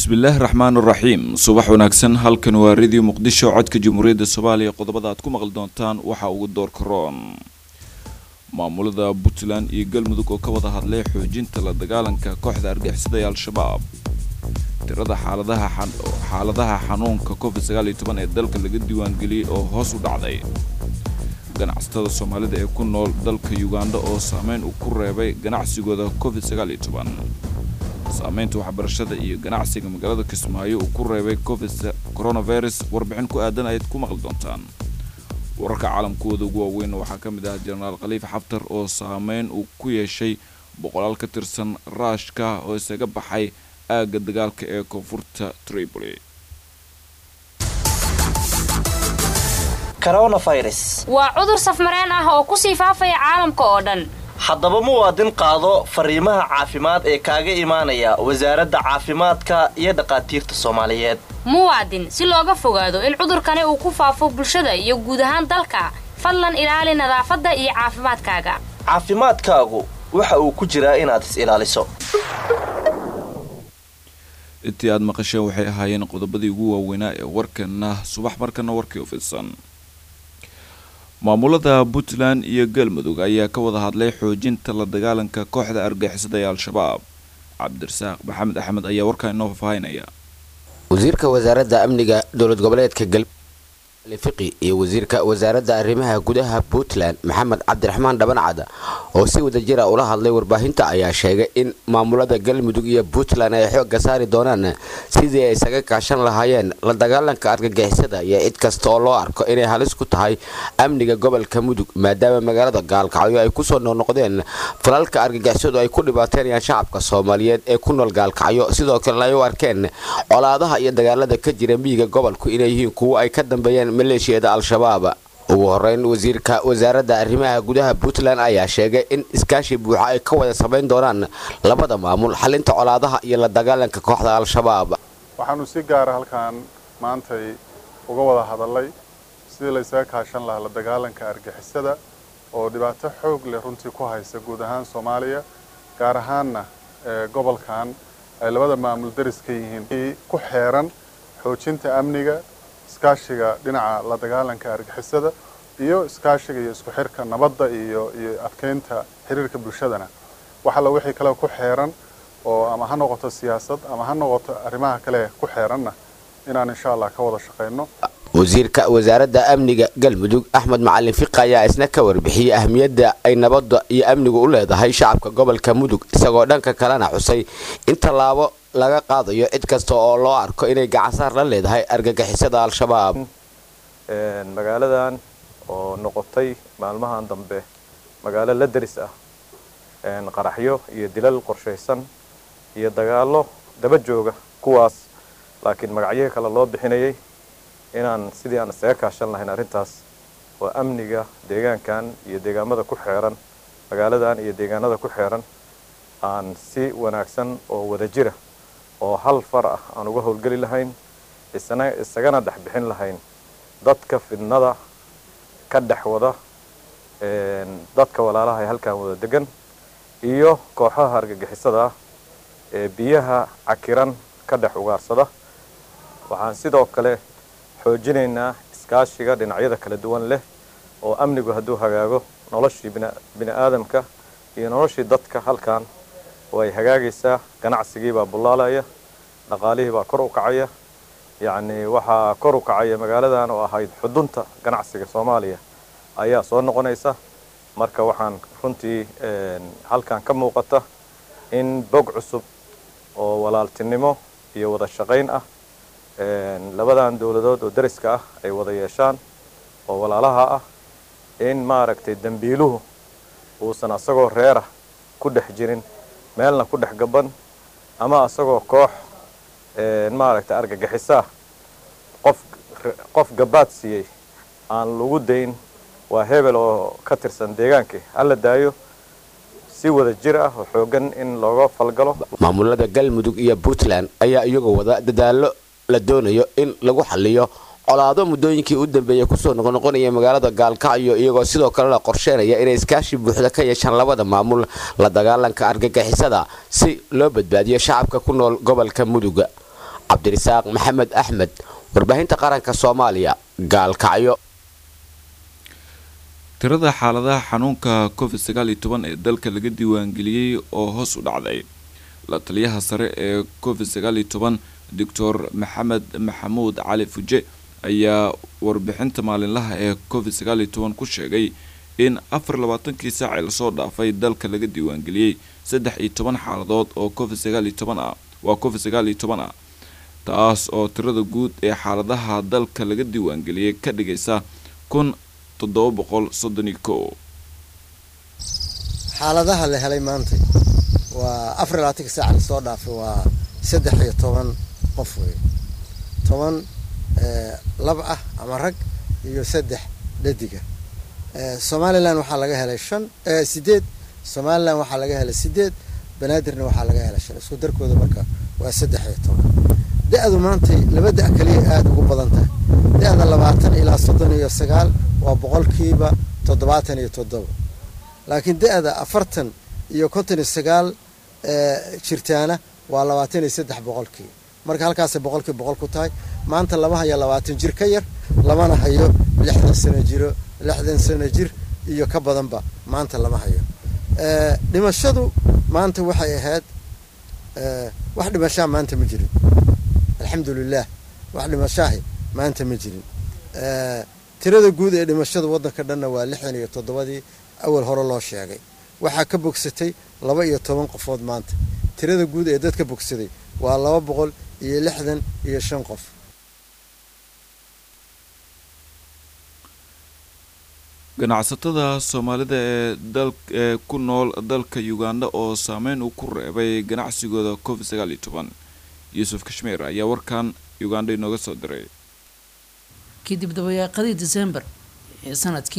bismillaahi raxmaani raxiim subax wanaagsan halkan waa radio muqdisho codka jamhuuriyadda Soomaaliya qodobada aad ku maqal doontaan waxa ugu door karoon maamulada Puntland iyo Galmudug oo ka wada hadlay xoojinta la dagaalanka kooxda argagixisada ee Al-Shabaab tirada xaaladaha xanuunka COVID-19 ee dalka laga diiwaan geliyay oo hoos u dhacday ganacsatada Soomaalida ee ku nool dalka Uganda oo saameyn u ku reebay ganacsigooda COVID-19 saameynta waxbarashada iyo ganacsiga magaalada Kismaayo uu ku reebay coronavirus warbixin ku aadan ay ku maqal doontaan wararka caalamkooda ugu weyn waxa kamid ah General Khalifa Haftar oo saameyn uu ku yeeshay boqolaal ka tirsan Ruushka oo isaga baxay aaga dagaalka ee koonfurta Tripoli coronavirus waa cudur safmareen ah oo ku sii faafaya caalamka oo dhan haddaba muwaadin qaado fariimaha caafimaad ee kaaga imaanaya wasaaradda caafimaadka iyo dhaqaatiirta Soomaaliyeed muwaadin si looga fogaado in cudurkani uu ku faafo bulshada iyo guud ahaan dalka fadlan ilaali nadaafadda iyo caafimaadkaaga caafimaadkaagu waxa uu ku jiraa inaad is ilaaliso intii aad maqasheen waxay ahaayeen qodobadii ugu waaweynaa ee warkana subax markana warkii u fidsan maamulada Puntland iyo Galmudug ayaa ka wada hadlay xoojinta la dagaalanka kooxda argagixisada ee Al-Shabaab Cabdirasaaq Maxamed Axmed ayaa warkaan inoo faafaynaya wasiirka wasaaradda amniga dowlad goboleedka Galfiqi iyo wasiirka wasaaradda arrimaha gudaha Puntland Maxamed Cabdiraxmaan Dhabancad oo si wada jir ah ula hadlay warbaahinta ayaa sheegay in maamulada Galmudug iyo Puntland ay xoog saari doonaan sidii ay isaga kaashan lahaayeen la dagaalanka argagixisada iyo cid kasta oo loo arko inay halis ku tahay amniga gobolka Mudug maadaama magaalada Gaalkacyo ay ku soo noqdeen falalka argagixisadu ay ku dhibaateeyaan shacabka Soomaaliyeed ee ku nool Gaalkacyo sidoo kale ay u arkeen colaadaha iyo dagaalada ka jira miyiga gobolku inay yihiin kuwa ay ka dambeeyeen maleeshiyada Al-Shabaab ugu horeyn wasiirka wasaaradda arrimaha gudaha Puntland ayaa sheegay in iskaashi buuxa ay ka wada sameyn doonaan labada maamul xalinta colaadaha iyo la dagaalanka kooxda Al-Shabaab waxaanu si gaar ah halkaan maanta uga wada hadalay sidii la isaga kaashan lahaa la dagaalanka argagixisada oo dhibaato xoog leh runtii ku haysa guud ahaan Soomaaliya gaar ahaanna gobolkan ay labada maamul dariska yihiin ku xeeran xoojinta amniga iskaashiga dhinaca la dagaalanka argagixisada iyo iskaashiga iyo isku xirka nabadda iyo adkeynta xiriirka bulshadana waxa la wixii kale ku xeeran oo ama ha noqoto siyaasad ama ha noqoto arrimaha kale ku xeeranna inaan insha Allah ka wada shaqeyno wasiirka wasaaradda amniga Galmudug Axmed Macallin Fiqi ayaa isna ka warbixiyay ahmiyadda ay nabadda iyo amnigu u leedahay shacabka gobolka Mudug isagoo dhanka kalena xusay in talaabo laga qaadayo cid kasta oo loo arko inay gacansaar la leedahay argagixisada Al-Shabaab magaaladan oo noqotay maalmahan dambe magaalo la daris ah qaraxyo iyo dilal qorsheysan iyo dagaalo daba jooga kuwaas laakiin magacyo kale loo bixinayay inaan sidii aan isaga kaashan lahayn arintaas oo amniga deegaankan iyo deegaamada ku xeeran magaaladan iyo deegaanada ku xeeran aan si wanaagsan oo wada jira oo hal far ah aan uga howlgali lahayn isagana dhaxbixin lahayn dadka fidnada ka dhaxwada dadka walaalaha ay halkaan wada degan iyo kooxaha argagixisada ee biyaha cakiran ka dhax ugaarsada waxaan sidoo kale xoojinaynaa iskaashiga dhinacyada kala duwan leh oo amnigu hadduu hagaago noloshii bini'aadamka iyo noloshii dadka halkaan way hagaagaysaa ganacsigii baa bulaalaya dhaqaalihii baa kor u kacaya yacni waxaa kor u kacaya magaaladan oo ahayd xudunta ganacsiga Soomaaliya ayaa soo noqonaysa marka waxaan runtii halkaan ka muuqata in bog cusub oo walaaltinimo iyo wada shaqayn ah labadan dawladood oo dariska ah ay wada yeeshaan oo walaalaha ah in maaragtay dambiiluhu uusan asagoo reer ah ku dhex jirin meelna ku dhex gaban ama asagoo koox maaragtay argagixisa qof gabaad siiyay aan lagu dayn waa hebel oo ka tirsan deegaanka alla daayo si wada jir ah oo xoogan in looga falgalo maamulada Galmudug iyo Puntland ayaa iyagoo wada dadaalo la doonayo in lagu xalliyo colaado muddooyinkii u dambeeyay ku soo noqonaya magaalada Gaalkacyo iyagoo sidoo kale la qorsheynaya inay iskaashi buuxda ka yeeshaan labada maamul la dagaalanka argagixisada si loo badbaadiyo shacabka ku nool gobolka Mudug cabdirasaaq maxamed axmed warbaahinta qaranka Soomaaliya gaalkacyo. tirada xaaladaha xanuunka COVID-19 ee dalka laga diiwaangeliyay oo hoos u dhacday. la taliyaha sare ee COVID-19 Dr. Maxamed Maxamuud Cali Fuje ayaa warbixinta maalinlaha ee COVID-19 ku sheegay in 24 saac la soo dhaafay dalka laga diiwaangeliyay 13 xaaladood oo COVID-19 ah waa COVID-19 ah taas oo tirada guud ee xaaladaha dalka laga diiwaangeliyay ka dhigaysa 1731 xaaladaha la helay maanta waa 24 saac la soo dhaafay waa 13 qof weey 10 lab ah ama rag iyo 3 dhadiga Somaliland waxa laga helay 8 Somaliland waxa laga helay 8 banaadirna waxa laga helay 5 isku darkooda marka waa 13 da'du maanta labada kaliya aad ugu badan tahay da'da 20 ilaa 39 waa boqolkiiba 77 laakiin da'da 40 iyo 59 jirtaana waa 23 boqolkiiba marka halkaas boqolkiiba boqol ku tahay maanta lama hayo 20 jir ka yar lamana hayo 60 sano jiro 60 sano jir iyo ka badanba maanta lama hayo dhimashadu maanta waxay ahayd wax dhimasho maanta ma jirin alxamdulillah wax dhimasho maanta ma jirin tirada guud ee dhimashada wadanka dhanna waa 67 awal hore loo sheegay waxa ka bogsatay 12 qofood maanta tirada guud ee dadka bogsaday waa 265 qof ganacsatada Soomaalida ee ku nool dalka Uganda oo saameyn u ku reebay ganacsigooda COVID-19 Yusuf Kashmir ayaa warkan Uganda inooga soo diray kadib dabayaaqadii December ee sanadkii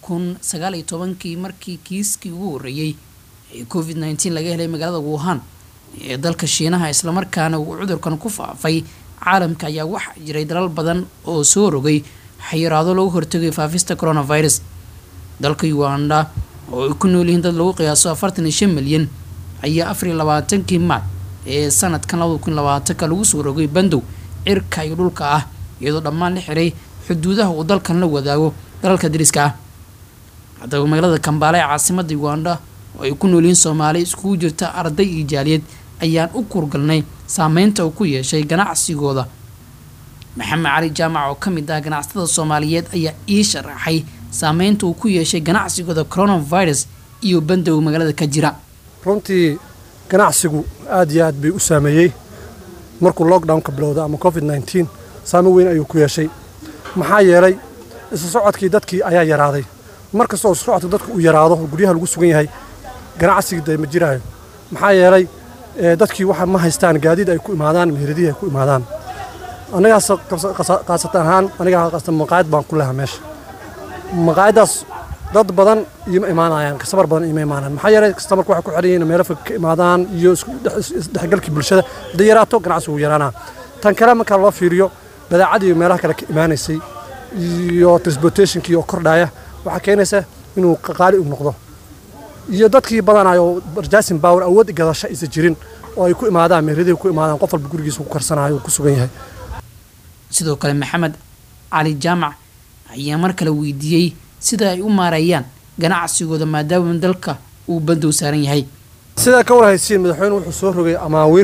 2019 markii kiiskii ugu horeeyay ee COVID-19 laga helay magaalada Wuhan ee dalka Shiinaha isla markaana uu cudurkan ku faafay caalamka ayaa waxa jiray dalal badan oo soo rogay xayiraado lagu hortagay faafista coronavirus dalka Uganda oo ay ku nool yihiin dad lagu qiyaaso 45 milyan ayaa 24 Maarch ee sanadkan 2020 lagu soo rogay bandow cirka iyo dhulka ah iyadoo dhammaan la xiray xuduudaha uu dalkan la wadaago dalalka dariska ah hadaba magaalada Kampala ee caasimadda Uganda oo ay ku nool yihiin Soomaali isku jirta arday iyo jaaliyad ayaan u kurgalnay saameynta uu ku yeeshay ganacsigooda Maxamed Cali Jaamac oo kamid ah ganacsatada Soomaaliyeed ayaa ii sharaxay saameynta uu ku yeeshay ganacsigooda coronavirus iyo bandow magaalada ka jira runtii ganacsigu aad iyo aad bay u saameeyay markuu lockdown ka bilowday ama COVID-19 saameyn weyn ayuu ku yeeshay maxaa yeelay isu socodkii dadkii ayaa yaraaday markastoo isu socodka dadku uu yaraado guryaha lagu sugan yahay ganacsiga ma jiraayo maxaa yeelay dadkii waxa ma haystaan gaadiid ay ku imaadaan meheradii ay ku imaadaan anaga qaasatan ahaan aniga qaasatan maqaayad baan ku lahaa meesha maqaayadaas dad badan iyo imaanayaan kasabar badan iyo imaanayaan maxaa yeelay kastamarku waxa ku xiran yihiin meel ka imaadaan iyo isdhexgalkii bulshada dayaraato ganacsigu yaraana tan kale marka loo fiiriyo badeecada iyo meelaha kale ka imaanaysay iyo transportationkii oo kordhaya waxa keenaysa inuu qaali u noqdo iyo dadkii badanayo barjaasin power awood gadasho isa jirin oo ay ku imaadaan meheradii ku imaadaan qof walba gurigiisa ku karsanayo ku sugan yahay sidoo kale Maxamed Cali Jaamac ayaa mar kale weydiiyay sida ay u maareeyaan ganacsigooda maadaama dalka uu bandow saaran yahay sida ka warhaysiin madaxweynuhu wuxuu soo rogay amaawiir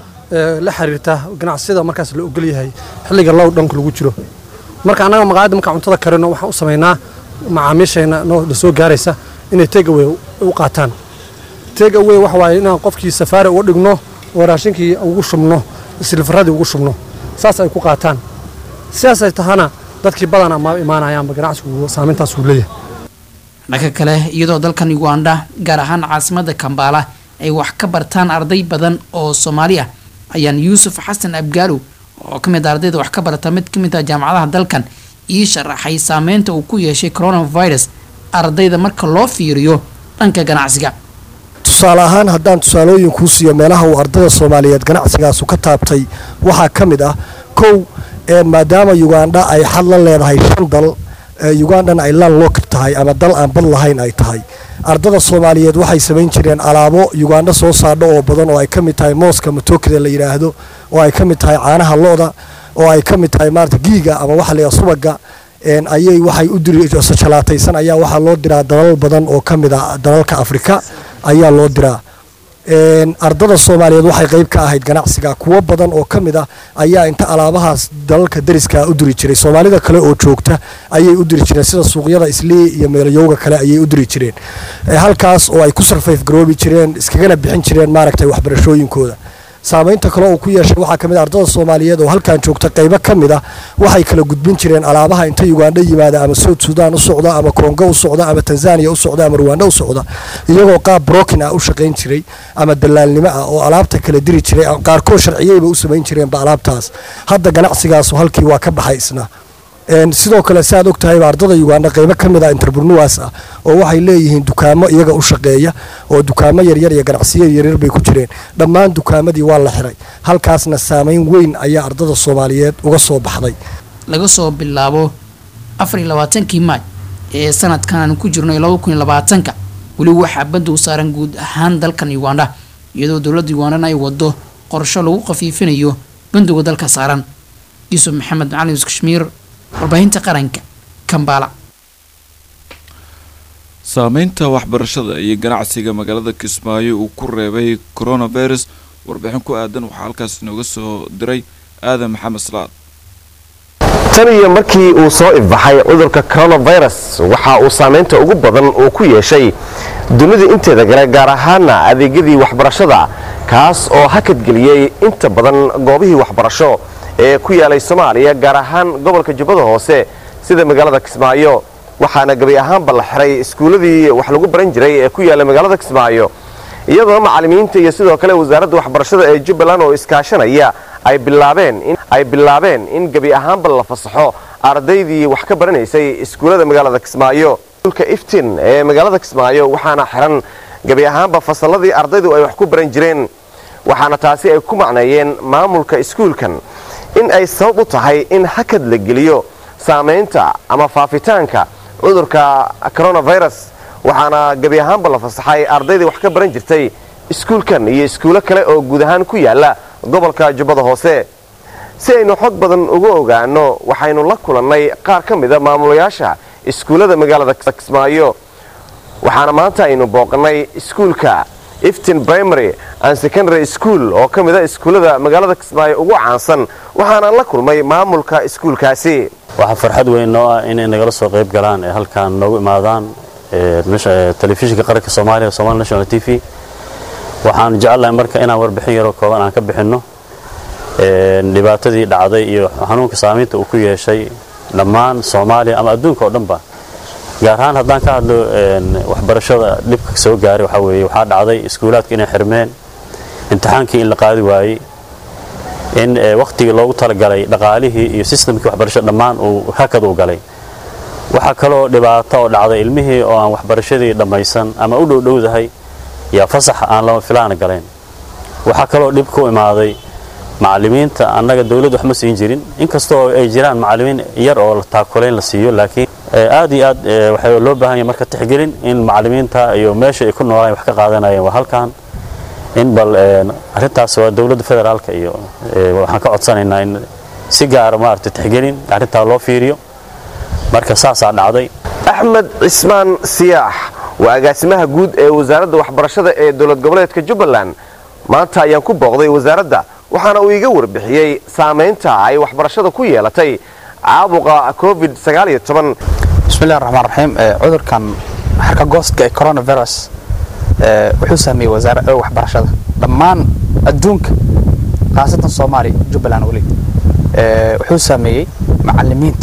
la xiriirta ganacsiyada markaas la ogol yahay xilliga lockdown-ka lagu jiro marka anaga maqaayada marka cuntada karino waxaan u sameynaa macaamiisheena noo soo gaaraysa inay take away u qaataan take away waxa waaye inaan qofkii safaari uga dhigno oo raashinkii ugu shubno silfaradii ugu shubno saas ay ku qaataan sidaas ay tahana dadkii badan ama imaanayaan ganacsigu saameyntaas uu leeyahay dhanka kale iyadoo dalkan Uganda gaar ahaan caasimadda Kampala ay wax ka bartaan arday badan oo Soomaali ah ayaan Yusuf Xasan Abgaalo oo kamid ah ardayda wax ka barata mid kamid ah jaamacadaha dalkan ii sharaxay saameynta uu ku yeeshay coronavirus ardayda marka loo fiiriyo dhanka ganacsiga tusaale ahaan haddaan tusaalooyin ku siiyo meelaha uu ardayda Soomaaliyeed ganacsigaas ka taabtay waxaa kamid ah kow maadaama Uganda ay xal la leedahay 5 dal Uganda ay lan loo tahay ama dal aan bad lahayn ay tahay ardayda Soomaaliyeed waxay sameyn jireen alaabo Uganda soo saadho oo badan oo ay kamid tahay mooska matokada la yiraahdo oo ay ka mid tahay caanaha looda oo ay ka mid tahay maarata giiga ama waxa la yidhaha subaga ayay waxay u diri jalaataysan ayaa waxaa loo diraa dalal badan oo ka mid ah dalalka Afrika ayaa loo diraa ardada Soomaaliyeed waxay qayb ka ahayd ganacsiga kuwa badan oo ka mid ah ayaa inta alaabahaas dalalka dariska u diri jiray Soomaalida kale oo joogta ayay u diri jireen sida suuqyada Islii iyo meelayowga kale ayay u diri jireen halkaas oo ay ku sarfayf garoobi jireen iskagana bixin jireen maaragtay waxbarashooyinkooda saamaynta kale oo ku yeeshay waxa kamid ardada Soomaaliyeed oo halkaan joogta qayb ka mid ah waxay kala gudbin jireen alaabaha inta Uganda yimaada ama South Sudan u socda ama Congo u socda ama Tanzania u socda ama Rwanda u socda iyagoo qaab broken ah u shaqeyn jiray ama dalaalnimo ah oo alaabta kala diri jiray qaar ko sharciyeyba u sameyn jireen ba alaabtaas hadda ganacsigaas halkii waa ka baxay isna sidoo kale saad ogtahay ardada Uganda qayb ka mid ah entrepreneurs ah oo waxay leeyihiin dukaamo iyaga u shaqeeya oo dukaamo yar yar iyo ganacsiyo yar yar bay ku jireen dhammaan dukaamadii waa la xiray halkaasna saameyn weyn ayaa ardada Soomaaliyeed uga soo baxday laga soo bilaabo 24 Maaj ee sanadkan ku jirnay 2020 wali waxa badu saaran guud ahaan dalkan Uganda iyadoo dawladda Uganda ay wado qorshe lagu qafiifinayo bandiga dalka saaran Yusuf Maxamed Macalin Kashmir warbaahinta qaranka Kampala saameynta waxbarashada iyo ganacsiga magaalada Kismaayo uu ku reebay coronavirus warbixin ku aadan waxa halkaas inooga soo diray Aadan Maxamed Salaad tan iyo markii uu soo ifbaxay cudurka coronavirus waxa uu saameynta ugu badan uu ku yeeshay dunida inteeda kale gaar ahaan adeegyadii waxbarashada kaas oo hakad geliyay inta badan goobihii waxbarasho ee ku yaalay Soomaaliya gaar ahaan gobolka Jubbada Hoose sida magaalada Kismaayo waxaana gabi ahaanba la xiray iskuuladii wax lagu baran jiray ee ku yaala magaalada Kismaayo iyadoo macallimiinta iyo sidoo kale wasaaradda waxbarashada ee Jubbaland oo iskaashanaya ay bilaabeen in gabi ahaanba la fasaxo ardaydii wax ka baranaysay iskuulada magaalada Kismaayo dhulka iftiin ee magaalada Kismaayo waxaana xiran gabi ahaanba fasalladii ardaydu ay wax ku baran jireen waxaana taasi ay ku macneeyeen maamulka iskuulkan in ay sabab u tahay in hakad la geliyo saameynta ama faafitaanka cudurka coronavirus waxaana gabi ahaanba la fasaxay ardaydii wax ka baran jirtay iskuulkan iyo iskuulo kale oo guud ahaan ku yaala gobolka Jubbada Hoose si aynu xog badan uga ogaano waxaynu la kulannay qaar ka mid ah maamulayaasha iskuulada magaalada Kismaayo waxaana maanta aynu booqnay iskuulka Iftin Primary and Secondary School oo ka mid ah iskuulada magaalada Kismaayo ugu caansan waxaana la kulmay maamulka iskuulkaasi waxa farxad weyn oo ah inay nagala soo qayb galaan ee halkaan noogu imaadaan telefishinka qaranka Soomaaliya Somali National TV waxaan jecelahay marka inaan warbixin yar oo kooban aan ka bixino dhibaatadii dhacday iyo xanuunka saameynta uu ku yeeshay dhammaan Soomaaliya ama adduunka oo dhanba gaar ahaan haddaan ka hadlo waxbarashada dhibka soo gaaray waxa weeye waxa dhacday iskuulaadka inay xirmeen imtixaankii in la qaadi waayay in waqtigii loogu talagalay dhaqaalihii iyo systemkii waxbarashada dhammaan uu hakad u galay waxa kale oo dhibaato oo dhacday ilmihii oo aan waxbarashadii dhamaysan ama u dhowdahay yaa fasax aan lama filaan galeen waxa kale oo dhib ku imaaday macallimiinta annaga dawladdu wax ma siin jirin inkastoo ay jiraan macallimiin yar oo la taakuleen la siiyo laakiin aad iyo aad waxay loo baahan yahay marka tixgelin in macallimiinta iyo meesha ay ku noolaan wax ka qaadanayeen waa halkaan in bal arintaas waa dawladda federaalka iyo waxaan ka codsanaynaa in si gaar ah maartay tixgelin arinta loo fiiriyo marka saasaa dhacday Axmed Cismaan Siyaax waa agaasimaha guud ee wasaaradda waxbarashada ee dowlad goboleedka Jubbaland maanta ayaan ku booqday wasaaradda waxaana uu iga warbixiyay saameynta ay waxbarashada ku yeelatay caabuqa COVID-19 bismillaahir rahmaanir rahiim cudurkan harka gooska ee coronavirus wuxuu saameeyay wasaaradda waxbarashada dhammaan adduunka qaasatan Soomaaliya Jubbaland wali wuxuu saameeyay macallimiinta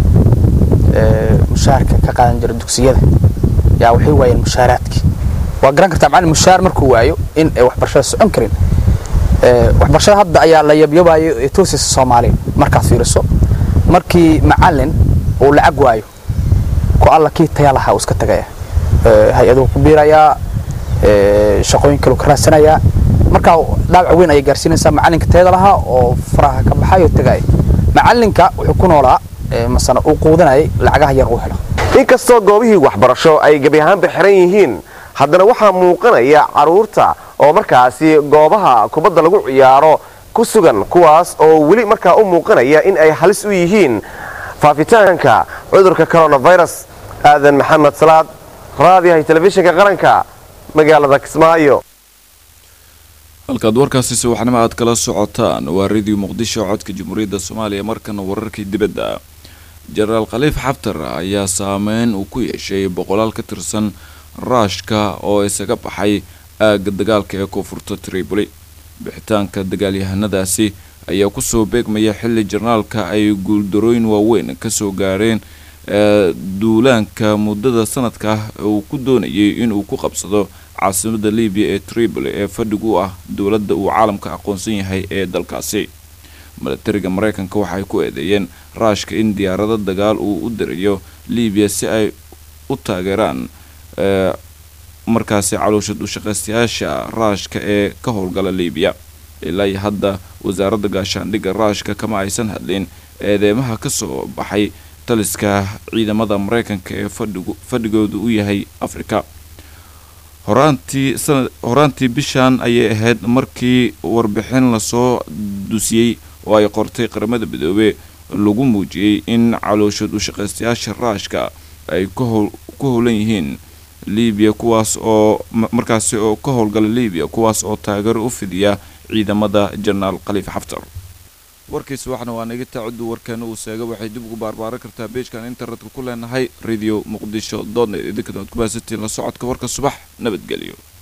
mushaarka ka qaadan jiray dugsiyada yaa waxay waayeen mushaaraadkii waa garan kartaa macallin mushaar markuu waayo in ay waxbarashada socon karin waxbarashada hadda ayaa la yabyabaayo toosis Soomaaliya markaad fiiriso markii macallin uu lacag waayo ku alla kii tayalaha iska tagaya hay'adu ku biiraya shaqooyin kale ka raadsanaya marka dhaawac weyn ay gaarsiinaysaa macallinka tayada laha oo faraha ka baxayo tagay macallinka wuxuu ku noolaa masana uu quudanay lacagaha yar uu helo inkastoo goobihii waxbarasho ay gabi ahaanba xiran yihiin haddana waxaa muuqanaya caruurta oo markaasi goobaha kubadda lagu ciyaaro ku ku sugan kuwaas oo weli markaa u muuqanaya in ay halis u yihiin faafitaanka cudurka coronavirus. aadan maxamed salaad, raadiyaha telefishinka qaranka, magaalada Kismaayo. halkaad warkaasi subaxnimo aad kala socotaan waa radio muqdisho codka jamhuuriyadda Soomaaliya. markana wararkii dibadda. Jenaraal Khaliif Xaftar ayaa saameyn uu ku yeeshay boqolaal ka tirsan Ruushka oo isaga baxay aagga dagaalka ee koonfurta Tripoli. bixitaanka dagaalyahanadaasi ayaa ku soo beegmaya xilli jenaraalka ay guuldarooyin waaweyn ka soo gaareen duulaanka muddada sanadka uu ku doonayay inuu ku qabsado caasimada Liibiya ee Tripoli ee fadhigu ah dowladda uu caalamka aqoonsan yahay ee dalkaasi. milatariga Mareykanka waxay ku eedeeyeen Ruushka in diyaarado dagaal uu u dirayo Liibiya si ay u taageeraan markaasi calooshad u shaqaystayaasha Ruushka ee ka howlgala Liibiya. ilaa hadda wasaaradda gaashaandhigga Ruushka kama aysan hadlin eedeymaha ka soo baxay taliska ciidamada Mareykanka ee fadhigoodu u yahay Afrika. horaantii bishan ayay ahayd markii warbixin la soo dusiyay oo ay qortay qaramada midoobay lagu muujiyay in calooshad u shaqaystayaasha Ruushka ay ku howlan yihiin Liibiya kuwaas oo markaasi oo ka howlgala Liibiya kuwaas oo taageero u fidiya ciidamada Jenaraal Khaliif Xaftar. warkiisa waxna waa naga taacadu warkan uu saaga waxay dib ugu barbaaran kartaa page-kan internetka ku leenahay radio muqdisho.net idinka ku baasatiin la socodka warka subax nabadgelyo.